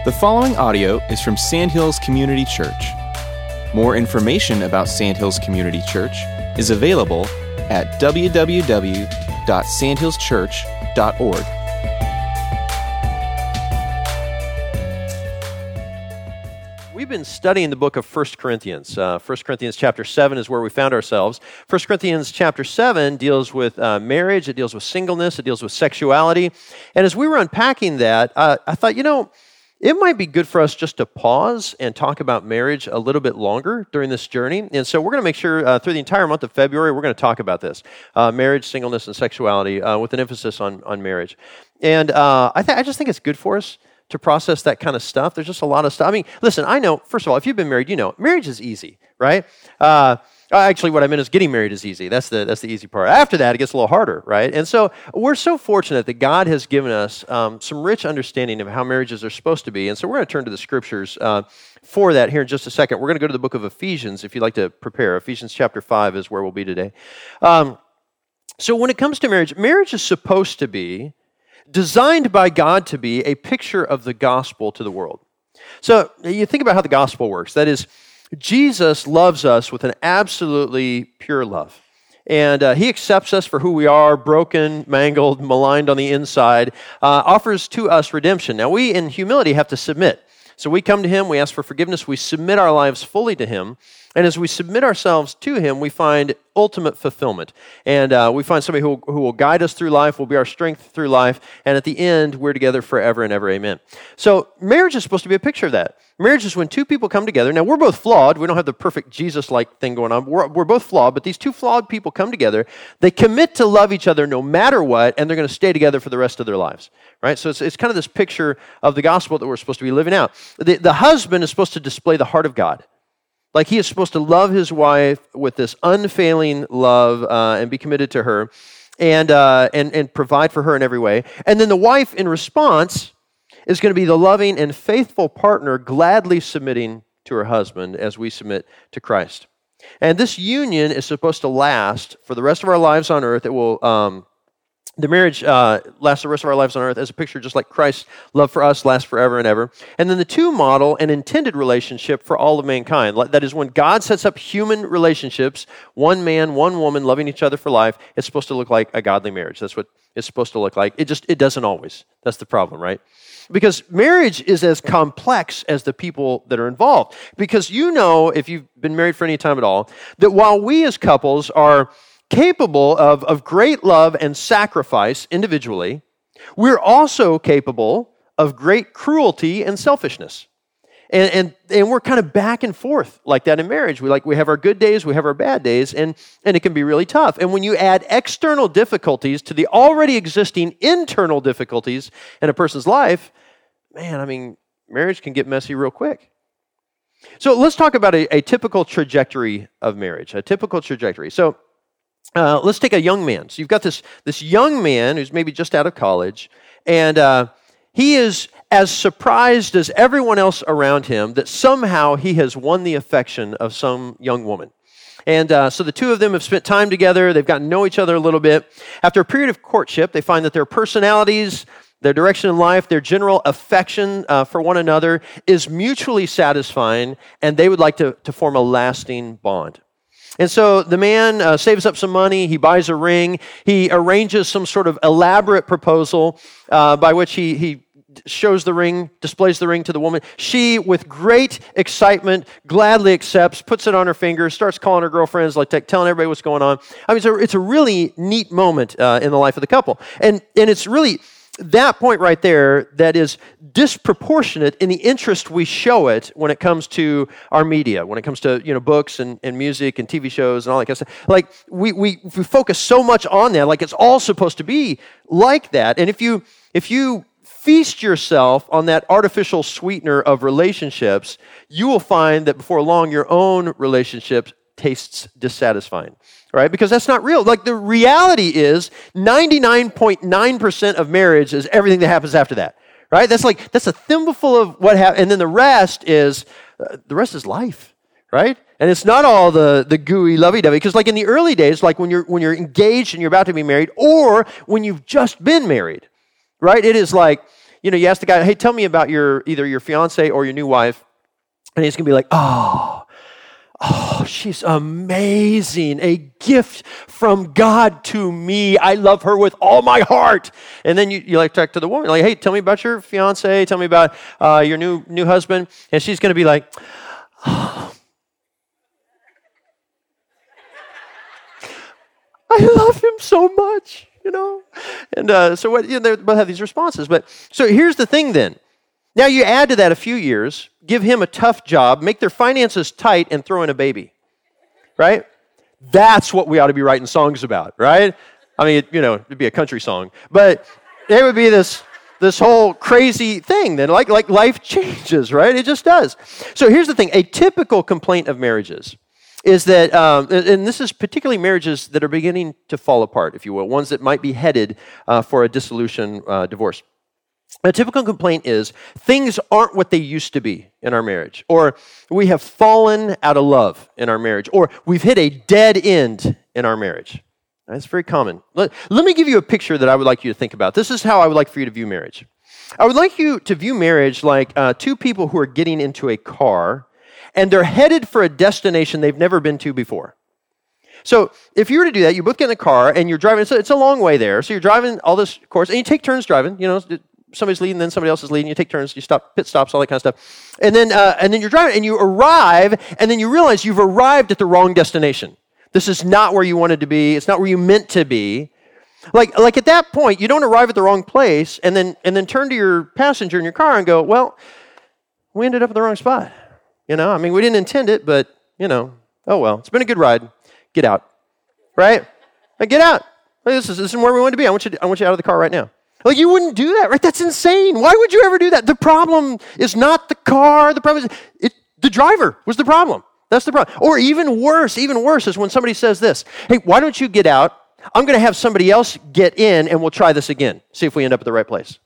The following audio is from Sandhills Community Church. More information about Sandhills Community Church is available at www.sandhillschurch.org. We've been studying the book of 1 Corinthians. 1 Corinthians chapter 7 is where we found ourselves. 1 Corinthians chapter 7 deals with marriage, it deals with singleness, it deals with sexuality. And as we were unpacking that, I thought, it might be good for us just to pause and talk about marriage a little bit longer during this journey. And so we're going to make sure through the entire month of February, we're going to talk about this, marriage, singleness, and sexuality with an emphasis on marriage. And I just think it's good for us to process that kind of stuff. There's just a lot of stuff. I mean, listen, I know, first of all, if you've been married, you know, marriage is easy, right? Actually, what I meant is getting married is easy. That's the easy part. After that, it gets a little harder, right? And so we're so fortunate that God has given us some rich understanding of how marriages are supposed to be. And so we're going to turn to the scriptures for that here in just a second. We're going to go to the book of Ephesians, if you'd like to prepare. Ephesians chapter 5 is where we'll be today. So when it comes to marriage, marriage is supposed to be designed by God to be a picture of the gospel to the world. So you think about how the gospel works. That is, Jesus loves us with an absolutely pure love. And he accepts us for who we are, broken, mangled, maligned on the inside, offers to us redemption. Now, we in humility have to submit. So we come to him, we ask for forgiveness, we submit our lives fully to him. And as we submit ourselves to him, we find ultimate fulfillment. And we find somebody who will guide us through life, will be our strength through life. And at the end, we're together forever and ever. Amen. So marriage is supposed to be a picture of that. Marriage is when two people come together. Now, we're both flawed. We don't have the perfect Jesus-like thing going on. We're both flawed, but these two flawed people come together. They commit to love each other no matter what, and they're going to stay together for the rest of their lives. Right? So it's kind of this picture of the gospel that we're supposed to be living out. The husband is supposed to display the heart of God. Like he is supposed to love his wife with this unfailing love and be committed to her and provide for her in every way. And then the wife, in response, is going to be the loving and faithful partner, gladly submitting to her husband as we submit to Christ. And this union is supposed to last for the rest of our lives on earth. It will. The marriage lasts the rest of our lives on earth as a picture just like Christ's love for us lasts forever and ever. And then the two model an intended relationship for all of mankind. That is, when God sets up human relationships, one man, one woman loving each other for life, it's supposed to look like a godly marriage. That's what it's supposed to look like. It doesn't always. That's the problem, right? Because marriage is as complex as the people that are involved. Because if you've been married for any time at all, that while we as couples are capable of great love and sacrifice individually, we're also capable of great cruelty and selfishness. And we're kind of back and forth like that in marriage. We have our good days, we have our bad days, and it can be really tough. And when you add external difficulties to the already existing internal difficulties in a person's life, marriage can get messy real quick. So let's talk about a typical trajectory of marriage, a typical trajectory. So let's take a young man. So you've got this young man who's maybe just out of college, and he is as surprised as everyone else around him that somehow he has won the affection of some young woman. And so the two of them have spent time together. They've gotten to know each other a little bit. After a period of courtship, they find that their personalities, their direction in life, their general affection for one another is mutually satisfying, and they would like to form a lasting bond. And so the man saves up some money, he buys a ring, he arranges some sort of elaborate proposal by which he shows the ring, displays the ring to the woman. She, with great excitement, gladly accepts, puts it on her finger, starts calling her girlfriends, telling everybody what's going on. It's a really neat moment in the life of the couple. And it's really that point right there that is disproportionate in the interest we show it when it comes to our media, when it comes to books and music and TV shows and all that kind of stuff. We focus so much on that, it's all supposed to be like that. And if you feast yourself on that artificial sweetener of relationships, you will find that before long your own relationship tastes dissatisfying. Right? Because that's not real. The reality is 99.9% of marriage is everything that happens after that. Right? That's a thimbleful of what happens, and then the rest is life. Right? And it's not all the gooey lovey-dovey, because in the early days, when you're engaged and you're about to be married, or when you've just been married, right? It is you ask the guy, hey, tell me about either your fiance or your new wife, and he's going to be like, oh, she's amazing, a gift from God to me. I love her with all my heart. And then you like talk to the woman, like, hey, tell me about your fiance, tell me about your new husband, and she's going to be like, oh, I love him so much, And so what? They both have these responses. But so here's the thing then. Now you add to that a few years, give him a tough job, make their finances tight, and throw in a baby, right? That's what we ought to be writing songs about, right? I mean, it'd be a country song, but it would be this whole crazy thing then, like life changes, right? It just does. So here's the thing: a typical complaint of marriages is that, and this is particularly marriages that are beginning to fall apart, if you will, ones that might be headed for a dissolution, divorce. A typical complaint is things aren't what they used to be in our marriage, or we have fallen out of love in our marriage, or we've hit a dead end in our marriage. That's very common. Let me give you a picture that I would like you to think about. This is how I would like for you to view marriage. I would like you to view marriage like two people who are getting into a car, and they're headed for a destination they've never been to before. So if you were to do that, you both get in a car, and you're driving. It's a long way there. So you're driving all this course, and you take turns driving, somebody's leading, then somebody else is leading. You take turns, you stop, pit stops, all that kind of stuff. And then you're driving, and you arrive, and then you realize you've arrived at the wrong destination. This is not where you wanted to be. It's not where you meant to be. Like at that point, you don't arrive at the wrong place, and then turn to your passenger in your car and go, well, we ended up in the wrong spot. We didn't intend it, but, oh well, it's been a good ride. Get out, right? Get out. This is where we want to be. I want you out of the car right now. You wouldn't do that, right? That's insane. Why would you ever do that? The problem is not the car. The problem is the driver was the problem. That's the problem. Or even worse is when somebody says this, hey, why don't you get out? I'm going to have somebody else get in, and we'll try this again. See if we end up at the right place.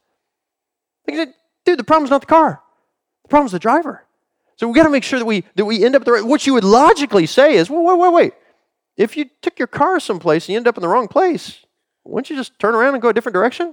Dude, the problem's not the car. The problem's the driver. So we got to make sure that we end up at the right. What you would logically say is, well, wait. If you took your car someplace and you end up in the wrong place, wouldn't you just turn around and go a different direction?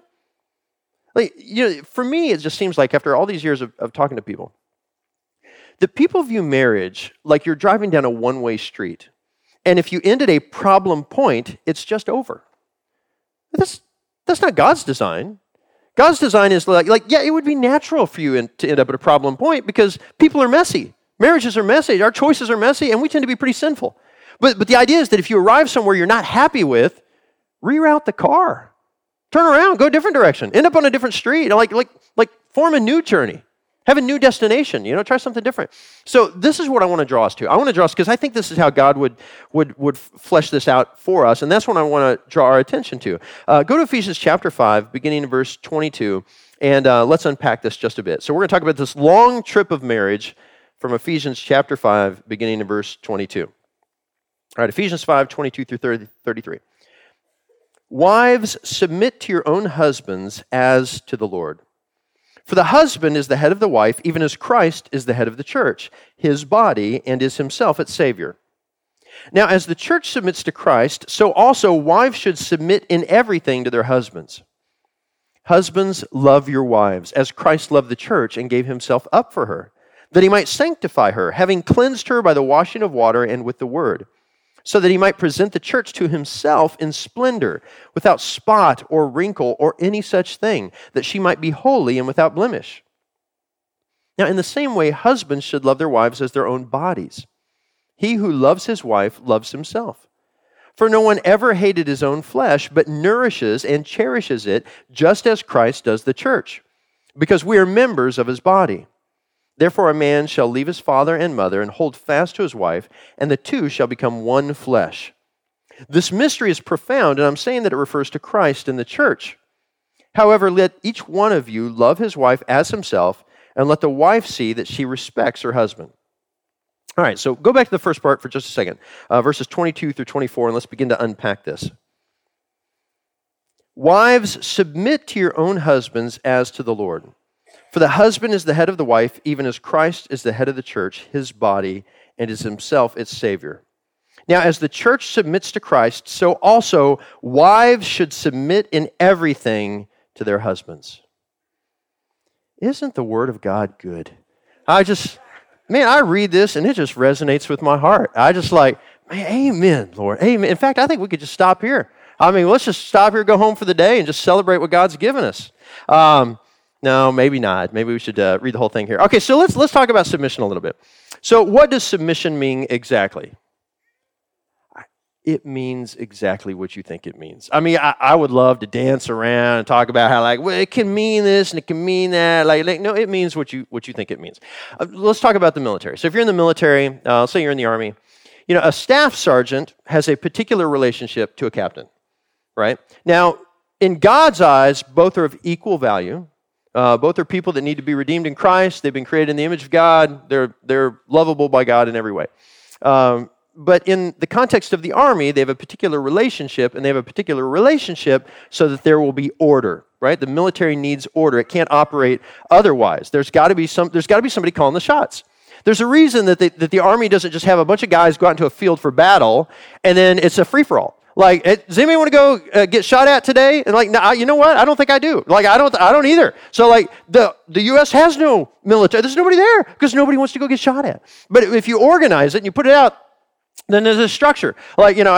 For me, it just seems like after all these years of talking to people, that people view marriage like you're driving down a one-way street. And if you end at a problem point, it's just over. That's not God's design. God's design is it would be natural for you to end up at a problem point because people are messy. Marriages are messy. Our choices are messy, and we tend to be pretty sinful. But the idea is that if you arrive somewhere you're not happy with, reroute the car. Turn around, go a different direction, end up on a different street, like form a new journey, have a new destination, try something different. So this is what I want to draw us to. I want to draw us because I think this is how God would flesh this out for us, and that's what I want to draw our attention to. Go to Ephesians chapter 5, beginning in verse 22, and let's unpack this just a bit. So we're going to talk about this long trip of marriage from Ephesians chapter 5, beginning in verse 22. All right, Ephesians 5, 22 through 33. Wives, submit to your own husbands as to the Lord. For the husband is the head of the wife, even as Christ is the head of the church, his body, and is himself its Savior. Now, as the church submits to Christ, so also wives should submit in everything to their husbands. Husbands, love your wives, as Christ loved the church and gave himself up for her, that he might sanctify her, having cleansed her by the washing of water and with the word, so that he might present the church to himself in splendor, without spot or wrinkle or any such thing, that she might be holy and without blemish. Now, in the same way, husbands should love their wives as their own bodies. He who loves his wife loves himself. For no one ever hated his own flesh, but nourishes and cherishes it, just as Christ does the church, because we are members of his body. Therefore, a man shall leave his father and mother and hold fast to his wife, and the two shall become one flesh. This mystery is profound, and I'm saying that it refers to Christ and the church. However, let each one of you love his wife as himself, and let the wife see that she respects her husband. All right, so go back to the first part for just a second, verses 22 through 24, and let's begin to unpack this. Wives, submit to your own husbands as to the Lord. For the husband is the head of the wife, even as Christ is the head of the church, his body, and is himself its Savior. Now, as the church submits to Christ, so also wives should submit in everything to their husbands. isn't the Word of God good? I read this and it just resonates with my heart. I just like, man, amen, Lord, amen. In fact, I think we could just stop here. Let's just stop here, go home for the day, and just celebrate what God's given us. No, maybe not. Maybe we should read the whole thing here. Okay, so let's talk about submission a little bit. So what does submission mean exactly? It means exactly what you think it means. I would love to dance around and talk about how, it can mean this and it can mean that. No, it means what you think it means. Let's talk about the military. So if you're in the military, say you're in the Army, a staff sergeant has a particular relationship to a captain, right? Now, in God's eyes, both are of equal value. Both are people that need to be redeemed in Christ. They've been created in the image of God. They're lovable by God in every way. But in the context of the Army, they have a particular relationship, and they have a particular relationship so that there will be order, right? The military needs order. It can't operate otherwise. There's got to be somebody calling the shots. There's a reason that the Army doesn't just have a bunch of guys go out into a field for battle, and then it's a free-for-all. Does anybody want to go get shot at today? And no, you know what? I don't think I do. I don't either. So the U.S. has no military. There's nobody there because nobody wants to go get shot at. But if you organize it and you put it out, then there's a structure. Sergeant,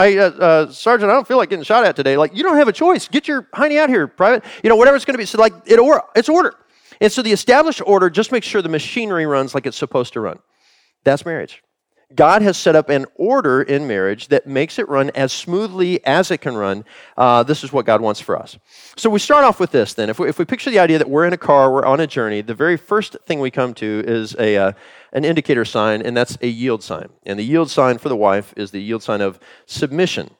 I don't feel like getting shot at today. You don't have a choice. Get your hiney out here, private. Whatever it's going to be. So it's order. And so the established order just makes sure the machinery runs like it's supposed to run. That's marriage. God has set up an order in marriage that makes it run as smoothly as it can run. This is what God wants for us. So we start off with this then. If we picture the idea that we're in a car, we're on a journey, the very first thing we come to is an indicator sign, and that's a yield sign. And the yield sign for the wife is the yield sign of submission.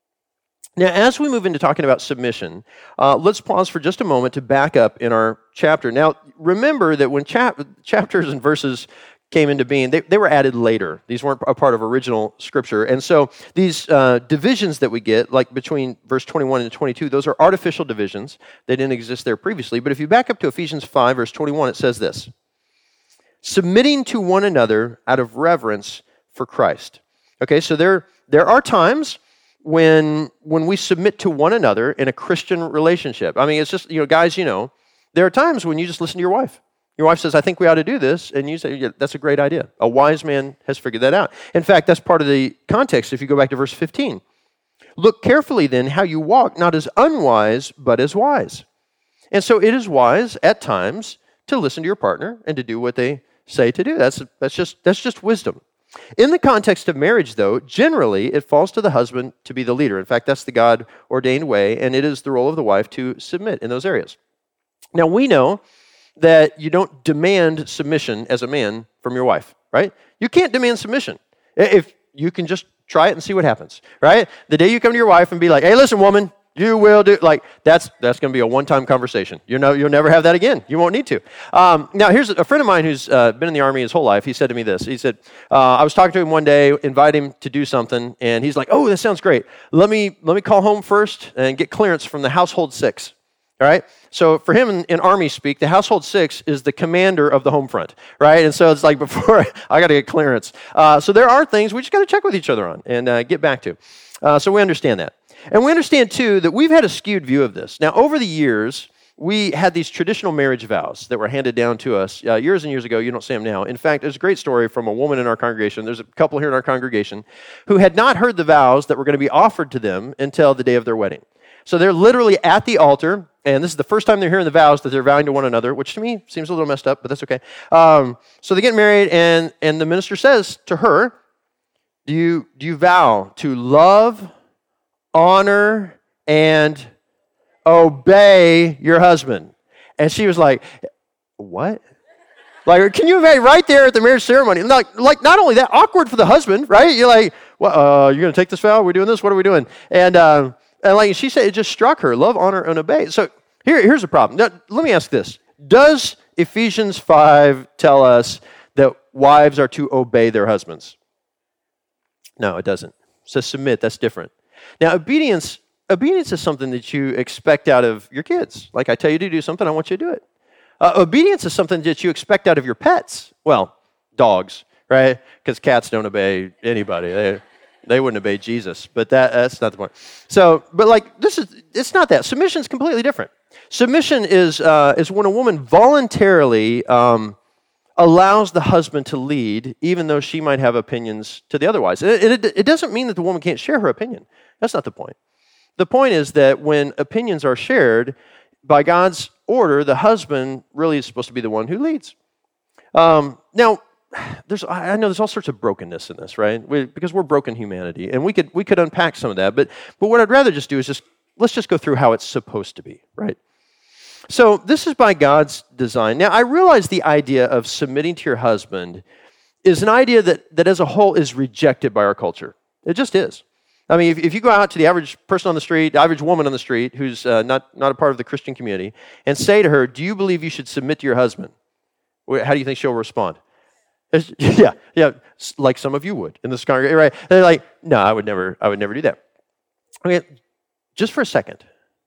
Now, as we move into talking about submission, let's pause for just a moment to back up in our chapter. Now, remember that when chapters and verses came into being, they were added later. These weren't a part of original Scripture. And so these divisions that we get, like between verse 21 and 22, those are artificial divisions. They didn't exist there previously. But if you back up to Ephesians 5, verse 21, it says this: submitting to one another out of reverence for Christ. Okay, so there are times when we submit to one another in a Christian relationship. It's just, guys, there are times when you just listen to your wife. Your wife says, I think we ought to do this, and you say, yeah, that's a great idea. A wise man has figured that out. In fact, that's part of the context if you go back to verse 15. Look carefully then how you walk, not as unwise, but as wise. And so it is wise at times to listen to your partner and to do what they say to do. That's just wisdom. In the context of marriage, though, generally it falls to the husband to be the leader. In fact, that's the God-ordained way, and it is the role of the wife to submit in those areas. Now, we know that you don't demand submission as a man from your wife, right? You can't demand submission. If you can just try it and see what happens, right? The day you come to your wife and be like, hey, listen, woman, you will do, that's going to be a one-time conversation. You'll never have that again. You won't need to. Now, here's a friend of mine who's been in the Army his whole life. He said to me this. He said, I was talking to him one day, invite him to do something, and he's like, oh, that sounds great. Let me call home first and get clearance from the household 6. All right? So for him in Army speak, the household 6 is the commander of the home front, right? And so it's before I got to get clearance. So there are things we just got to check with each other on and get back to. So we understand that. And we understand, too, that we've had a skewed view of this. Now, over the years, we had these traditional marriage vows that were handed down to us years and years ago. You don't see them now. In fact, there's a great story from a woman in our congregation. There's a couple here in our congregation who had not heard the vows that were going to be offered to them until the day of their wedding. So they're literally at the altar, and this is the first time they're hearing the vows that they're vowing to one another, which to me seems a little messed up, but that's okay. So they get married, and the minister says to her, do you vow to love, honor, and obey your husband? And she was like, what? Can you imagine right there at the marriage ceremony? Not only that, awkward for the husband, right? You're like, well, you're going to take this vow? We're doing this? What are we doing? And like she said, it just struck her. Love, honor, and obey. So here's the problem. Now, let me ask this. Does Ephesians 5 tell us that wives are to obey their husbands? No, it doesn't. It says submit. That's different. Now, obedience is something that you expect out of your kids. Like I tell you to do something, I want you to do it. Obedience is something that you expect out of your pets. Well, dogs, right? Because cats don't obey anybody. They wouldn't obey Jesus, but that's not the point. So, but it's not that. Submission's completely different. Submission is when a woman voluntarily allows the husband to lead, even though she might have opinions to the otherwise. It doesn't mean that the woman can't share her opinion. That's not the point. The point is that when opinions are shared, by God's order, the husband really is supposed to be the one who leads. Now, I know there's all sorts of brokenness in this, right? Because we're broken humanity, and we could unpack some of that. But what I'd rather just do is let's just go through how it's supposed to be, right? So this is by God's design. Now, I realize the idea of submitting to your husband is an idea that as a whole is rejected by our culture. It just is. I mean, if you go out to the average person on the street, the average woman on the street who's not a part of the Christian community, and say to her, do you believe you should submit to your husband? How do you think she'll respond? Yeah, like some of you would in this congregation, right? They're like, no, I would never do that. Okay, just for a second.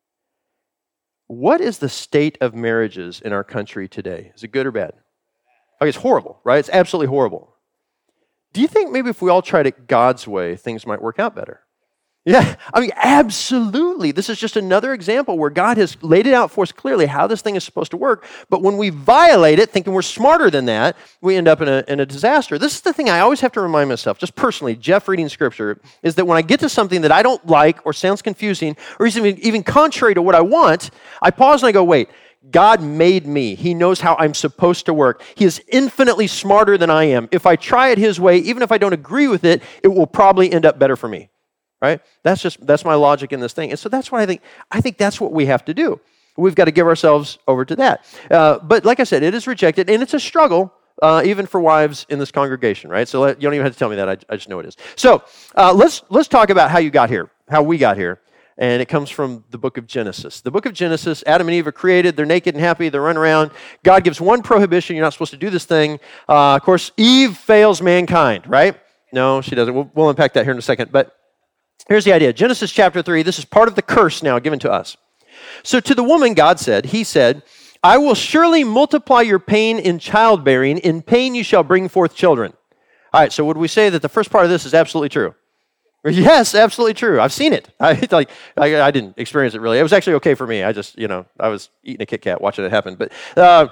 What is the state of marriages in our country today? Is it good or bad? Okay, it's horrible, right? It's absolutely horrible. Do you think maybe if we all tried it God's way, things might work out better? Yeah, I mean, absolutely. This is just another example where God has laid it out for us clearly how this thing is supposed to work. But when we violate it, thinking we're smarter than that, we end up in a disaster. This is the thing I always have to remind myself, just personally, Jeff reading Scripture, is that when I get to something that I don't like or sounds confusing or even contrary to what I want, I pause and I go, wait, God made me. He knows how I'm supposed to work. He is infinitely smarter than I am. If I try it His way, even if I don't agree with it, it will probably end up better for me. Right? That's my logic in this thing. And so that's what I think that's what we have to do. We've got to give ourselves over to that. But like I said, it is rejected, and it's a struggle even for wives in this congregation, right? So you don't even have to tell me that. I just know it is. So let's talk about how you got here, how we got here. And it comes from the book of Genesis. The book of Genesis, Adam and Eve are created. They're naked and happy. They're running around. God gives one prohibition. You're not supposed to do this thing. Of course, Eve fails mankind, right? No, she doesn't. We'll unpack that here in a second. But here's the idea. Genesis chapter 3, this is part of the curse now given to us. So to the woman, God said, He said, I will surely multiply your pain in childbearing. In pain you shall bring forth children. All right, so would we say that the first part of this is absolutely true? Yes, absolutely true. I've seen it. I didn't experience it really. It was actually okay for me. I just, I was eating a Kit Kat watching it happen. But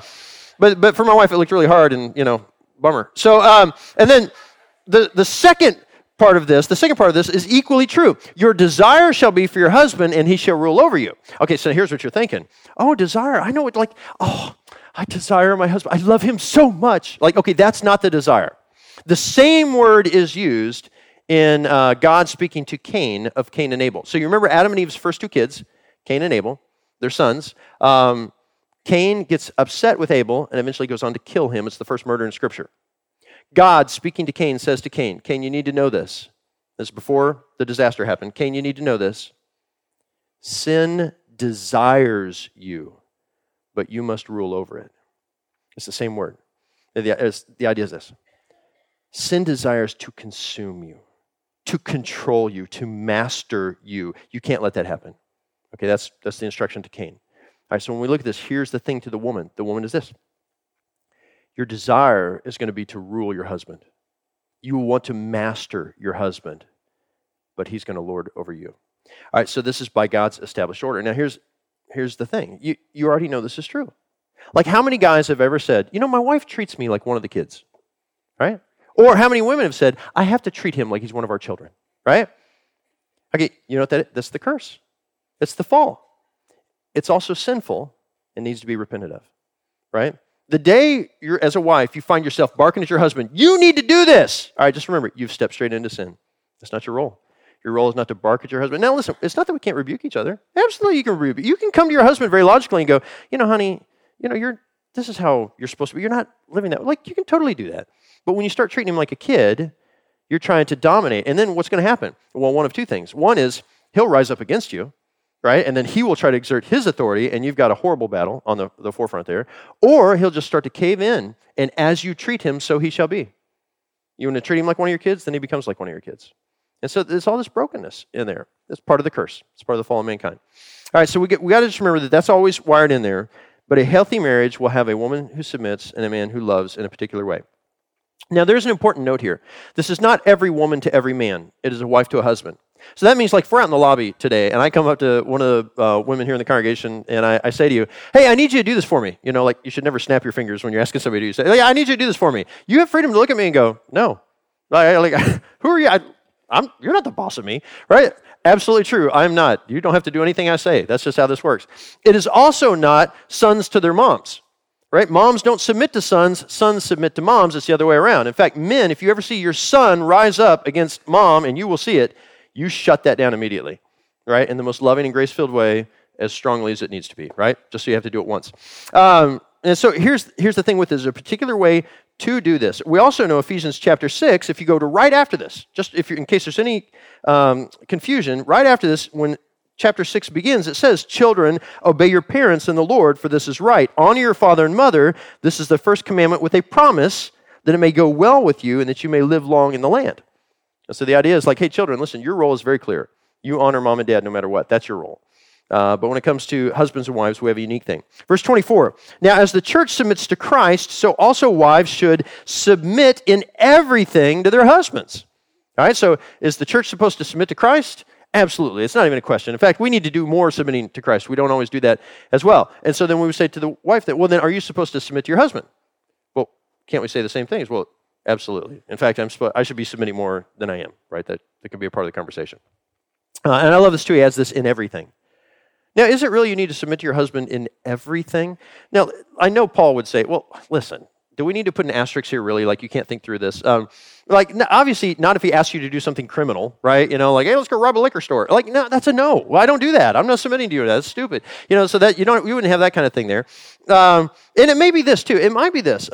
for my wife, it looked really hard and, bummer. So, and then the second part of this is equally true. Your desire shall be for your husband, and he shall rule over you. Okay, so here's what you're thinking. Oh, desire. I know it I desire my husband. I love him so much. Okay, that's not the desire. The same word is used in God speaking to Cain of Cain and Abel. So you remember Adam and Eve's first two kids, Cain and Abel, their sons. Cain gets upset with Abel and eventually goes on to kill him. It's the first murder in Scripture. God, speaking to Cain, says to Cain, Cain, you need to know this. This is before the disaster happened. Cain, you need to know this. Sin desires you, but you must rule over it. It's the same word. The idea is this. Sin desires to consume you, to control you, to master you. You can't let that happen. Okay, that's the instruction to Cain. All right, so when we look at this, here's the thing to the woman. The woman is this. Your desire is going to be to rule your husband. You will want to master your husband, but he's going to lord over you. All right, so this is by God's established order. Now, here's the thing. You already know this is true. Like, how many guys have ever said, my wife treats me like one of the kids, right? Or how many women have said, I have to treat him like he's one of our children, right? Okay, you know what that's the curse. It's the fall. It's also sinful and needs to be repented of, right? The day as a wife, you find yourself barking at your husband, you need to do this. All right, just remember, you've stepped straight into sin. That's not your role. Your role is not to bark at your husband. Now listen, it's not that we can't rebuke each other. Absolutely you can rebuke. You can come to your husband very logically and go, honey, this is how you're supposed to be. You're not living that way. You can totally do that. But when you start treating him like a kid, you're trying to dominate. And then what's going to happen? Well, one of two things. One is he'll rise up against you, right? And then he will try to exert his authority, and you've got a horrible battle on the forefront there. Or he'll just start to cave in, and as you treat him, so he shall be. You want to treat him like one of your kids, then he becomes like one of your kids. And so there's all this brokenness in there. That's part of the curse. It's part of the fall of mankind. All right, so we got to just remember that that's always wired in there. But a healthy marriage will have a woman who submits and a man who loves in a particular way. Now, there's an important note here. This is not every woman to every man. It is a wife to a husband. So that means like if we're out in the lobby today and I come up to one of the women here in the congregation and I say to you, hey, I need you to do this for me. You know, like you should never snap your fingers when you're asking somebody to do something. Hey, I need you to do this for me. You have freedom to look at me and go, no. Like, who are you? You're not the boss of me, right? Absolutely true. I'm not. You don't have to do anything I say. That's just how this works. It is also not sons to their moms, right? Moms don't submit to sons. Sons submit to moms. It's the other way around. In fact, men, if you ever see your son rise up against mom, and you will see it, you shut that down immediately, right? In the most loving and grace-filled way, as strongly as it needs to be, right? Just so you have to do it once. And so here's the thing with this. There's a particular way to do this. We also know Ephesians chapter 6, if you go to right after this, just if you're, in case there's any confusion, right after this, when chapter 6 begins, it says, children, obey your parents in the Lord, for this is right. Honor your father and mother. This is the first commandment with a promise that it may go well with you and that you may live long in the land. And so the idea is like, hey, children, listen, your role is very clear. You honor mom and dad no matter what. That's your role. But when it comes to husbands and wives, we have a unique thing. Verse 24, now as the church submits to Christ, so also wives should submit in everything to their husbands. All right, so is the church supposed to submit to Christ? Absolutely. It's not even a question. In fact, we need to do more submitting to Christ. We don't always do that as well. And so then we would say to the wife that, well, then are you supposed to submit to your husband? Well, can't we say the same things? Well, absolutely. In fact, I should be submitting more than I am, right? That can be a part of the conversation. And I love this too. He adds this in everything. Now, is it really you need to submit to your husband in everything? Now, I know Paul would say, well, listen, do we need to put an asterisk here really? Like, you can't think through this. Obviously, not if he asks you to do something criminal, right? You know, like, hey, let's go rob a liquor store. Like, no, that's a no. Well, I don't do that. I'm not submitting to you. That's stupid. You know, so that you wouldn't have that kind of thing there. And it may be this, too. It might be this.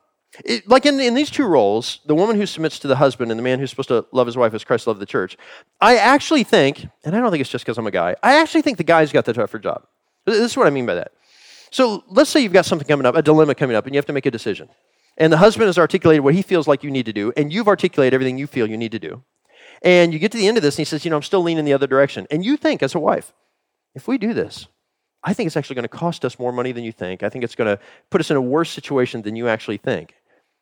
Like in these two roles, the woman who submits to the husband and the man who's supposed to love his wife as Christ loved the church, I actually think, and I don't think it's just because I'm a guy, I actually think the guy's got the tougher job. This is what I mean by that. So let's say you've got something coming up, a dilemma coming up, and you have to make a decision. And the husband has articulated what he feels like you need to do, and you've articulated everything you feel you need to do. And you get to the end of this, and he says, I'm still leaning the other direction. And you think, as a wife, if we do this, I think it's actually going to cost us more money than you think. I think it's going to put us in a worse situation than you actually think.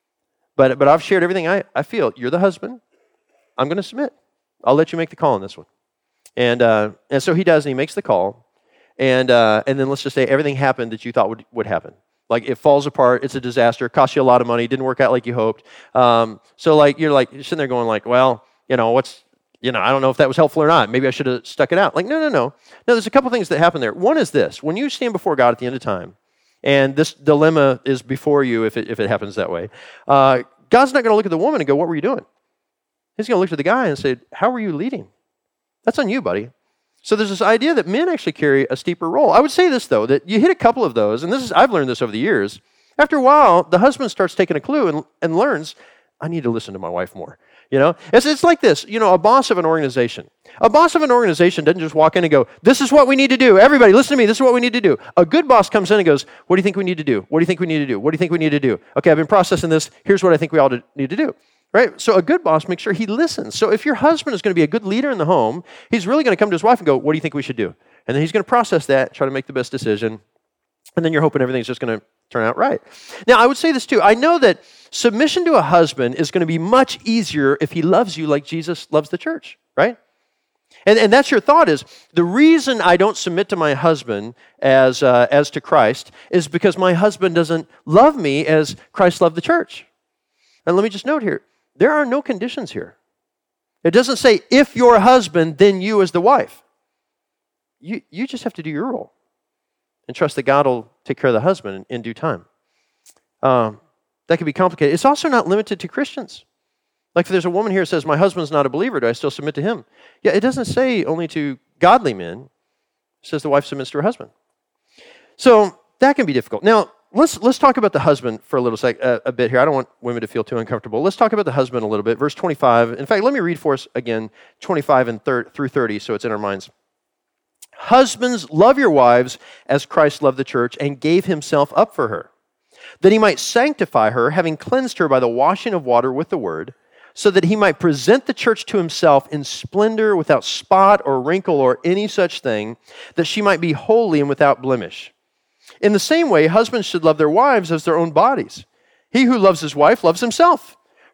But I've shared everything I feel. You're the husband. I'm going to submit. I'll let you make the call on this one. And so he does, and he makes the call. And then let's just say everything happened that you thought would happen. Like it falls apart. It's a disaster. It costs you a lot of money. Didn't work out like you hoped. So like you're sitting there going like, well, I don't know if that was helpful or not. Maybe I should have stuck it out. Like, no. No, there's a couple things that happen there. One is this. When you stand before God at the end of time, and this dilemma is before you if it happens that way, God's not going to look at the woman and go, what were you doing? He's going to look at the guy and say, how were you leading? That's on you, buddy. So there's this idea that men actually carry a steeper role. I would say this, though, that you hit a couple of those, and I've learned this over the years. After a while, the husband starts taking a clue and learns, I need to listen to my wife more. It's like this, a boss of an organization. A boss of an organization doesn't just walk in and go, this is what we need to do. Everybody, listen to me. This is what we need to do. A good boss comes in and goes, what do you think we need to do? What do you think we need to do? What do you think we need to do? Okay, I've been processing this. Here's what I think we all need to do. Right? So a good boss makes sure he listens. So if your husband is going to be a good leader in the home, he's really going to come to his wife and go, what do you think we should do? And then he's going to process that, try to make the best decision. And then you're hoping everything's just going to turn out right. Now, I would say this too. I know that submission to a husband is going to be much easier if he loves you like Jesus loves the church, right? And that's your thought is, the reason I don't submit to my husband as to Christ is because my husband doesn't love me as Christ loved the church. And let me just note here, there are no conditions here. It doesn't say, if your husband, then you as the wife. You just have to do your role and trust that God will take care of the husband in due time. That can be complicated. It's also not limited to Christians. Like if there's a woman here who says, my husband's not a believer, do I still submit to him? Yeah, it doesn't say only to godly men. It says the wife submits to her husband. So that can be difficult. Now, let's talk about the husband for a bit here. I don't want women to feel too uncomfortable. Let's talk about the husband a little bit. Verse 25. In fact, let me read for us again, 25 through 30, so it's in our minds. Husbands, love your wives as Christ loved the church and gave himself up for her, that he might sanctify her, having cleansed her by the washing of water with the word, so that he might present the church to himself in splendor, without spot or wrinkle or any such thing, that she might be holy and without blemish. In the same way, husbands should love their wives as their own bodies. He who loves his wife loves himself.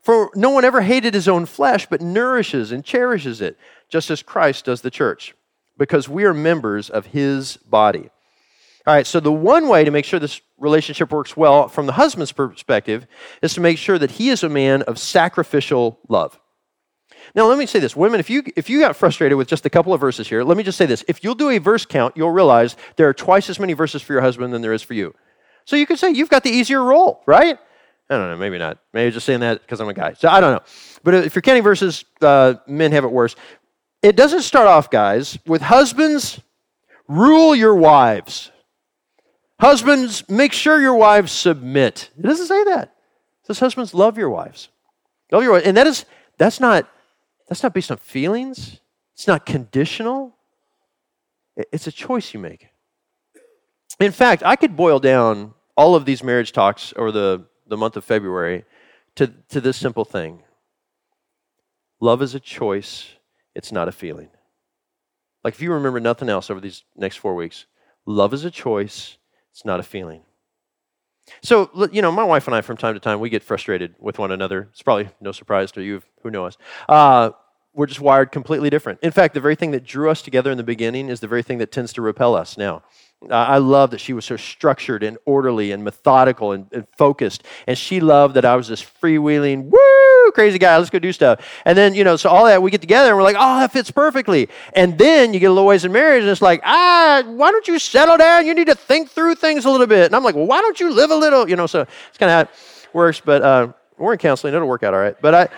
For no one ever hated his own flesh, but nourishes and cherishes it, just as Christ does the church, because we are members of his body. All right, so the one way to make sure this relationship works well from the husband's perspective is to make sure that he is a man of sacrificial love. Now, let me say this. Women, if you got frustrated with just a couple of verses here, let me just say this. If you'll do a verse count, you'll realize there are twice as many verses for your husband than there is for you. So you could say you've got the easier role, right? I don't know, maybe not. Maybe just saying that because I'm a guy. So I don't know. But if you're counting verses, men have it worse. It doesn't start off, guys, with husbands, rule your wives. Husbands, make sure your wives submit. It doesn't say that. It says husbands, love your wives. Love your wives. And that's not based on feelings. It's not conditional. It's a choice you make. In fact, I could boil down all of these marriage talks over the month of February to this simple thing. Love is a choice. It's not a feeling. Like if you remember nothing else over these next 4 weeks, love is a choice. It's not a feeling. So, my wife and I, from time to time, we get frustrated with one another. It's probably no surprise to you who know us. We're just wired completely different. In fact, the very thing that drew us together in the beginning is the very thing that tends to repel us now. I love that she was so structured and orderly and methodical and focused. And she loved that I was this freewheeling, crazy guy. Let's go do stuff. And then, so all that, we get together and we're like, oh, that fits perfectly. And then you get a little ways in marriage and it's like, why don't you settle down? You need to think through things a little bit. And I'm like, well, why don't you live a little? So it's kind of how it works. But we're in counseling. It'll work out all right. But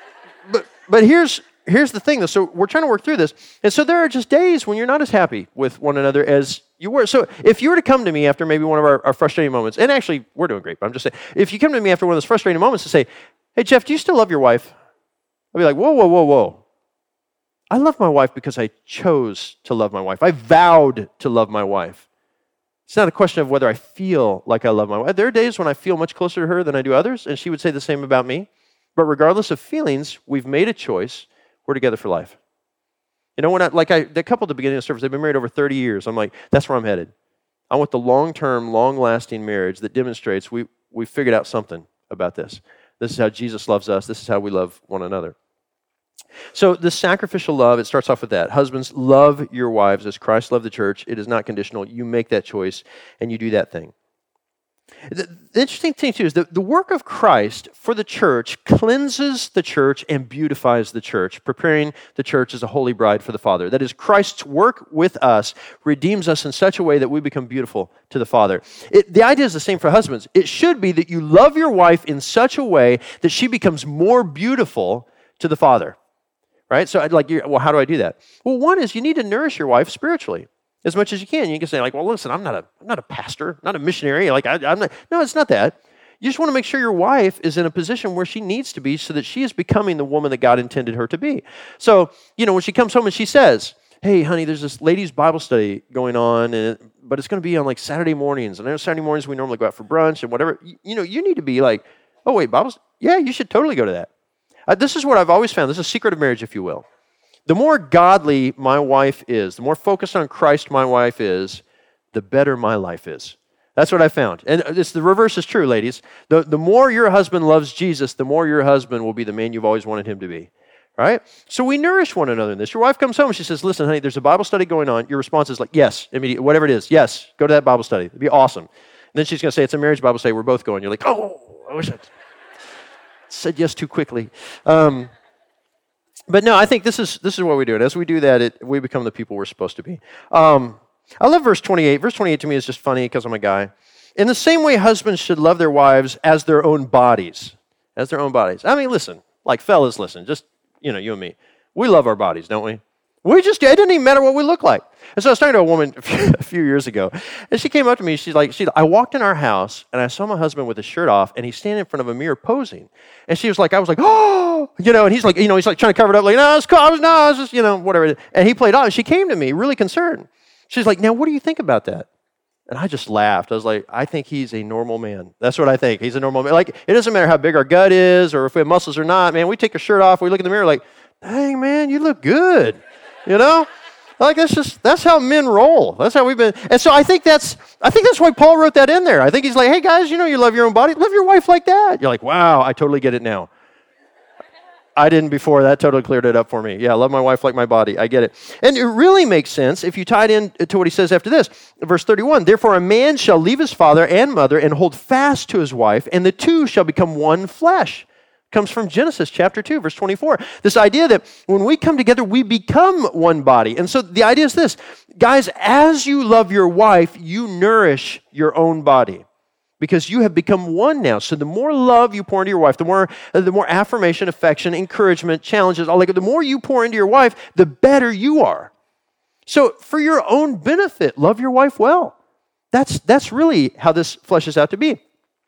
here's the thing, though. So we're trying to work through this. And so there are just days when you're not as happy with one another as you were. So if you were to come to me after maybe one of our frustrating moments, and actually we're doing great, but I'm just saying, if you come to me after one of those frustrating moments to say, hey, Jeff, do you still love your wife? I'll be like, whoa. I love my wife because I chose to love my wife. I vowed to love my wife. It's not a question of whether I feel like I love my wife. There are days when I feel much closer to her than I do others, and she would say the same about me. But regardless of feelings, we've made a choice. We're together for life. The couple at the beginning of the service, they've been married over 30 years. I'm like, that's where I'm headed. I want the long-term, long-lasting marriage that demonstrates we figured out something about this. This is how Jesus loves us. This is how we love one another. So the sacrificial love, it starts off with that. Husbands, love your wives as Christ loved the church. It is not conditional. You make that choice and you do that thing. The interesting thing, too, is that the work of Christ for the church cleanses the church and beautifies the church, preparing the church as a holy bride for the Father. That is, Christ's work with us redeems us in such a way that we become beautiful to the Father. The idea is the same for husbands. It should be that you love your wife in such a way that she becomes more beautiful to the Father. Right? So, how do I do that? Well, one is you need to nourish your wife spiritually as much as you can. You can say, well, listen, I'm not a pastor, not a missionary. I'm not. No, it's not that. You just want to make sure your wife is in a position where she needs to be so that she is becoming the woman that God intended her to be. So, when she comes home and she says, hey, honey, there's this ladies' Bible study going on, but it's going to be on Saturday mornings. And I know Saturday mornings we normally go out for brunch and whatever. You need to be like, oh, wait, Bible study? Yeah, you should totally go to that. This is what I've always found. This is a secret of marriage, if you will. The more godly my wife is, the more focused on Christ my wife is, the better my life is. That's what I found. And the reverse is true, ladies. The more your husband loves Jesus, the more your husband will be the man you've always wanted him to be. Right? So we nourish one another in this. Your wife comes home and she says, listen, honey, there's a Bible study going on. Your response is like, yes, immediately, whatever it is. Yes, go to that Bible study. It'd be awesome. And then she's going to say, it's a marriage Bible study. We're both going. You're like, oh, I wish I said yes too quickly. But no, I think this is what we do. And as we do that, we become the people we're supposed to be. I love verse 28. Verse 28 to me is just funny because I'm a guy. In the same way, husbands should love their wives as their own bodies. As their own bodies. I mean, listen, fellas, listen, just, you and me. We love our bodies, don't we? It doesn't even matter what we look like. And so I was talking to a woman a few years ago, and she came up to me, she's like, I walked in our house, and I saw my husband with his shirt off, and he's standing in front of a mirror posing. And she was like, I was like, oh, and he's like, he's like trying to cover it up, like, no, it's cool, I was just, whatever. And he played on, and she came to me, really concerned. She's like, now, what do you think about that? And I just laughed. I was like, I think he's a normal man. That's what I think. He's a normal man. Like, it doesn't matter how big our gut is, or if we have muscles or not, man, we take our shirt off, we look in the mirror like, dang, man, you look good. Like that's how men roll. That's how we've been. And so I think that's why Paul wrote that in there. I think he's like, hey guys, you love your own body. Love your wife like that. You're like, wow, I totally get it now. I didn't before. That totally cleared it up for me. Yeah, I love my wife like my body. I get it. And it really makes sense if you tie it in to what he says after this. Verse 31, therefore a man shall leave his father and mother and hold fast to his wife, and the two shall become one flesh. Comes from Genesis chapter 2, verse 24. This idea that when we come together, we become one body. And so the idea is this, guys, as you love your wife, you nourish your own body because you have become one now. So the more love you pour into your wife, the more affirmation, affection, encouragement, challenges, the more you pour into your wife, the better you are. So for your own benefit, love your wife well. That's really how this fleshes out to be.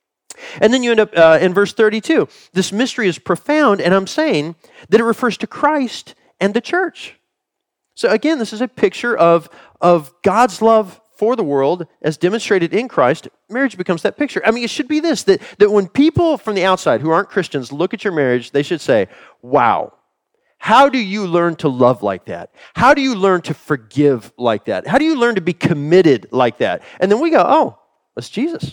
And then you end up in verse 32. This mystery is profound, and I'm saying that it refers to Christ and the church. So again, this is a picture of God's love for the world as demonstrated in Christ. Marriage becomes that picture. I mean, it should be this, that when people from the outside who aren't Christians look at your marriage, they should say, wow, how do you learn to love like that? How do you learn to forgive like that? How do you learn to be committed like that? And then we go, oh, that's Jesus.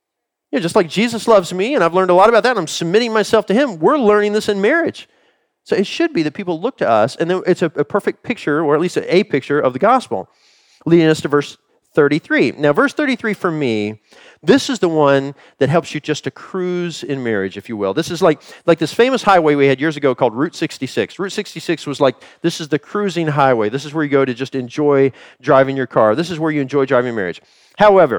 Just like Jesus loves me, and I've learned a lot about that, and I'm submitting myself to him, we're learning this in marriage. So it should be that people look to us, and then it's a perfect picture, or at least a picture of the gospel, leading us to verse 33. Now, verse 33 for me, this is the one that helps you just to cruise in marriage, if you will. This is like this famous highway we had years ago called Route 66. Route 66 was like, this is the cruising highway. This is where you go to just enjoy driving your car. This is where you enjoy driving marriage. However,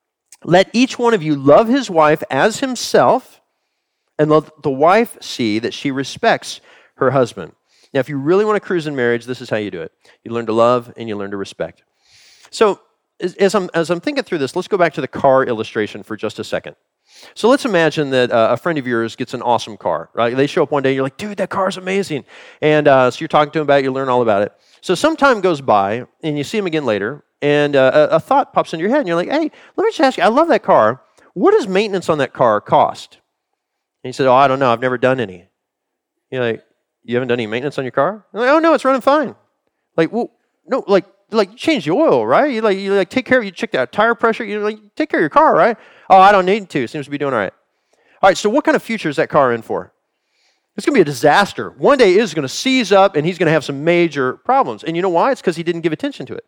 let each one of you love his wife as himself, and let the wife see that she respects her husband. Now, if you really want to cruise in marriage, this is how you do it. You learn to love and you learn to respect. So, as I'm thinking through this, let's go back to the car illustration for just a second. So let's imagine that a friend of yours gets an awesome car, right? They show up one day, and you're like, dude, that car's amazing. And so you're talking to them about it, you learn all about it. So some time goes by, and you see him again later, and a thought pops into your head, and you're like, hey, let me just ask you, I love that car. What does maintenance on that car cost? And he said, oh, I don't know. I've never done any. You're like, you haven't done any maintenance on your car? I'm like, oh, no, it's running fine. Like, well, no, like you change the oil, right? You take care of, you check that tire pressure, you take care of your car, right? Oh, I don't need to. Seems to be doing all right. All right, so what kind of future is that car in for? It's going to be a disaster. One day it is going to seize up, and he's going to have some major problems. And you know why? It's because he didn't give attention to it.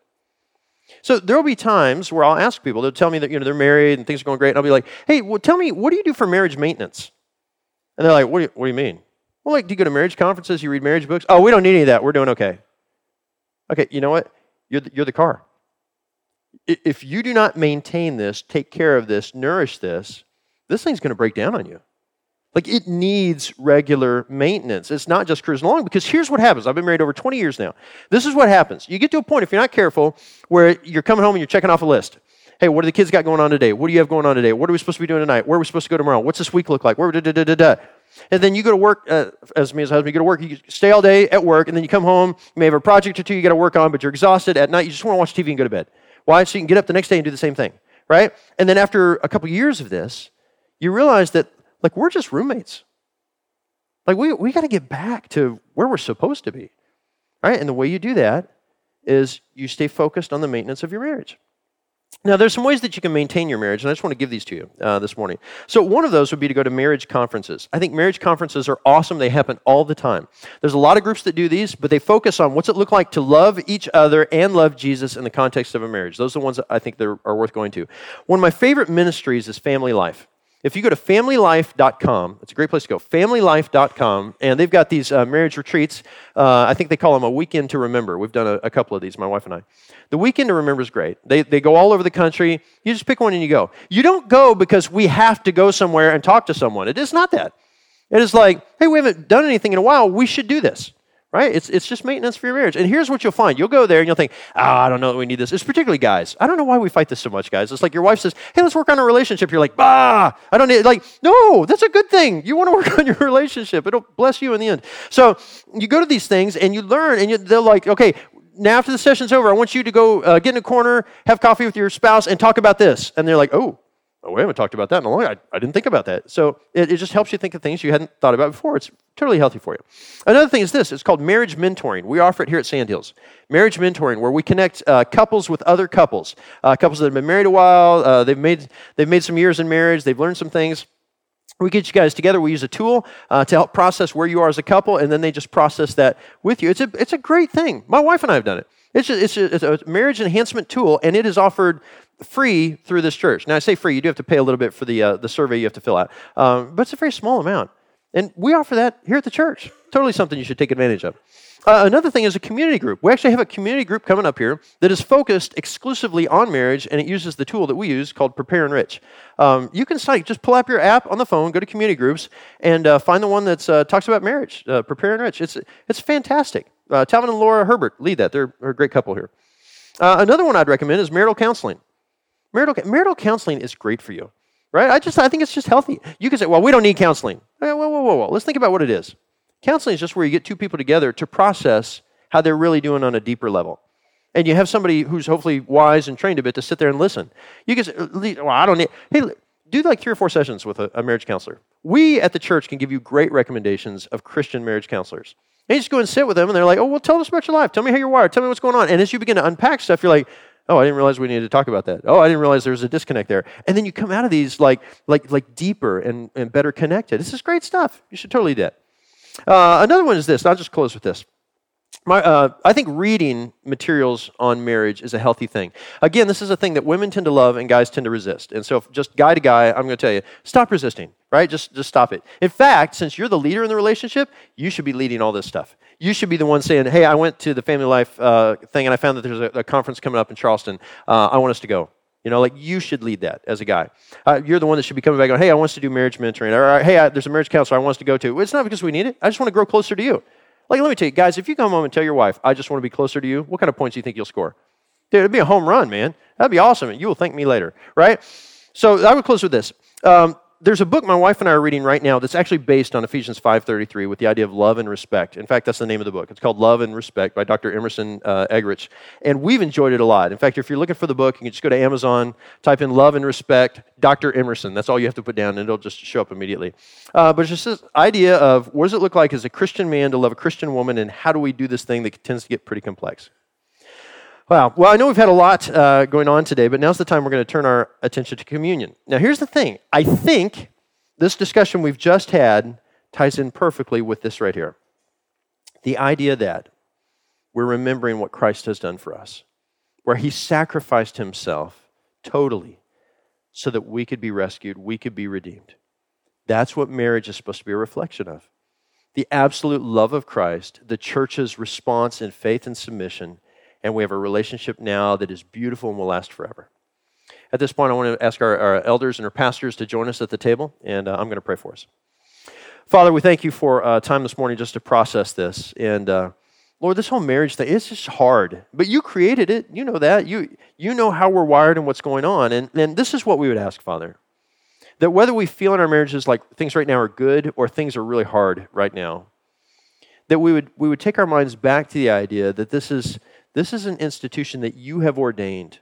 So there will be times where I'll ask people, they'll tell me that they're married and things are going great, and I'll be like, hey, well, tell me, what do you do for marriage maintenance? And they're like, what do you mean? Well, do you go to marriage conferences, you read marriage books? Oh, we don't need any of that. We're doing okay. Okay, you know what? You're the car. If you do not maintain this, take care of this, nourish this thing's going to break down on you. It needs regular maintenance. It's not just cruising along, because here's what happens. I've been married over 20 years now. This is what happens. You get to a point, if you're not careful, where you're coming home and you're checking off a list. Hey, what do the kids got going on today? What do you have going on today? What are we supposed to be doing tonight? Where are we supposed to go tomorrow? What's this week look like? And then you go to work, as me as a husband, you go to work, you stay all day at work, and then you come home, you may have a project or two you got to work on, but you're exhausted at night, you just want to watch TV and go to bed. Why? So you can get up the next day and do the same thing, right? And then after a couple years of this, you realize that, we're just roommates. We got to get back to where we're supposed to be, right? And the way you do that is you stay focused on the maintenance of your marriage. Now, there's some ways that you can maintain your marriage, and I just want to give these to you this morning. So one of those would be to go to marriage conferences. I think marriage conferences are awesome. They happen all the time. There's a lot of groups that do these, but they focus on what's it look like to love each other and love Jesus in the context of a marriage. Those are the ones that I think that are worth going to. One of my favorite ministries is Family Life. If you go to familylife.com, it's a great place to go, familylife.com, and they've got these marriage retreats. I think they call them a weekend to remember. We've done a couple of these, my wife and I. The weekend to remember is great. They go all over the country. You just pick one and you go. You don't go because we have to go somewhere and talk to someone. It is not that. It is like, hey, we haven't done anything in a while. We should do this. Right? It's just maintenance for your marriage. And here's what you'll find. You'll go there and you'll think, I don't know that we need this. It's particularly guys. I don't know why we fight this so much, guys. It's like your wife says, hey, let's work on a relationship. You're like, I don't need it. No, that's a good thing. You want to work on your relationship. It'll bless you in the end. So you go to these things and you learn, and they're like, okay, now after the session's over, I want you to go get in a corner, have coffee with your spouse, and talk about this. And they're like, oh, we haven't talked about that in a long time. I didn't think about that. So it just helps you think of things you hadn't thought about before. It's totally healthy for you. Another thing is this. It's called marriage mentoring. We offer it here at Sandhills. Marriage mentoring, where we connect couples with other couples. Couples that have been married a while. They've made some years in marriage. They've learned some things. We get you guys together. We use a tool to help process where you are as a couple, and then they just process that with you. It's a great thing. My wife and I have done it. It's a marriage enhancement tool, and it is offered free through this church. Now, I say free. You do have to pay a little bit for the survey you have to fill out, but it's a very small amount. And we offer that here at the church. Totally something you should take advantage of. Another thing is a community group. We actually have a community group coming up here that is focused exclusively on marriage, and it uses the tool that we use called Prepare Enrich. You can just pull up your app on the phone, go to community groups, and find the one that talks about marriage, Prepare Enrich. It's fantastic. Talvin and Laura Herbert lead that. They're a great couple here. Another one I'd recommend is marital counseling. Marital counseling is great for you, right? I think it's just healthy. You can say, well, we don't need counseling. Okay, whoa. Let's think about what it is. Counseling is just where you get two people together to process how they're really doing on a deeper level. And you have somebody who's hopefully wise and trained a bit to sit there and listen. You can say, well, I don't need, hey, do like 3 or 4 sessions with a marriage counselor. We at the church can give you great recommendations of Christian marriage counselors. And you just go and sit with them, and they're like, oh, well, tell us about your life. Tell me how you're wired. Tell me what's going on. And as you begin to unpack stuff, you're like, oh, I didn't realize we needed to talk about that. Oh, I didn't realize there was a disconnect there. And then you come out of these like deeper and better connected. This is great stuff. You should totally do that. Another one is this. I'll just close with this. I think reading materials on marriage is a healthy thing. Again, this is a thing that women tend to love and guys tend to resist. And so just guy to guy, I'm going to tell you, stop resisting, right? Just stop it. In fact, since you're the leader in the relationship, you should be leading all this stuff. You should be the one saying, hey, I went to the family life thing, and I found that there's a conference coming up in Charleston. I want us to go. You should lead that as a guy. You're the one that should be coming back going, hey, I want us to do marriage mentoring. Or, hey, there's a marriage counselor I want us to go to. It's not because we need it. I just want to grow closer to you. Let me tell you, guys, if you come home and tell your wife, I just want to be closer to you, what kind of points do you think you'll score? Dude, it'd be a home run, man. That'd be awesome. You will thank me later, right? So I would close with this. There's a book my wife and I are reading right now that's actually based on Ephesians 5:33 with the idea of love and respect. In fact, that's the name of the book. It's called Love and Respect by Dr. Emerson Eggerichs. And we've enjoyed it a lot. In fact, if you're looking for the book, you can just go to Amazon, type in Love and Respect, Dr. Emerson. That's all you have to put down, and it'll just show up immediately. But it's just this idea of what does it look like as a Christian man to love a Christian woman, and how do we do this thing that tends to get pretty complex? Wow. Well, I know we've had a lot going on today, but now's the time we're going to turn our attention to communion. Now, here's the thing. I think this discussion we've just had ties in perfectly with this right here. The idea that we're remembering what Christ has done for us, where he sacrificed himself totally so that we could be rescued, we could be redeemed. That's what marriage is supposed to be a reflection of. The absolute love of Christ, the church's response in faith and submission, and we have a relationship now that is beautiful and will last forever. At this point, I want to ask our elders and our pastors to join us at the table, and I'm going to pray for us. Father, we thank you for time this morning just to process this. And Lord, this whole marriage thing, it's just hard. But you created it. You know that. You know how we're wired and what's going on. And this is what we would ask, Father, that whether we feel in our marriages like things right now are good or things are really hard right now, that we would take our minds back to the idea that this is an institution that you have ordained.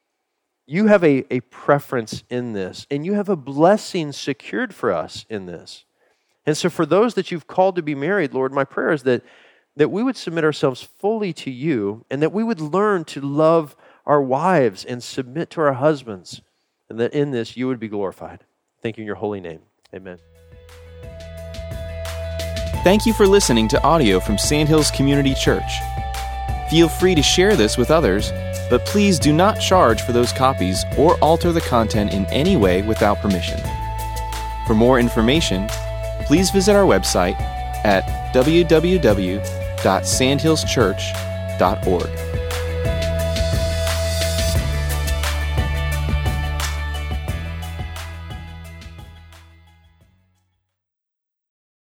You have a preference in this, and you have a blessing secured for us in this. And so for those that you've called to be married, Lord, my prayer is that we would submit ourselves fully to you, and that we would learn to love our wives and submit to our husbands, and that in this you would be glorified. Thank you in your holy name. Amen. Thank you for listening to audio from Sandhills Community Church. Feel free to share this with others, but please do not charge for those copies or alter the content in any way without permission. For more information, please visit our website at www.sandhillschurch.org.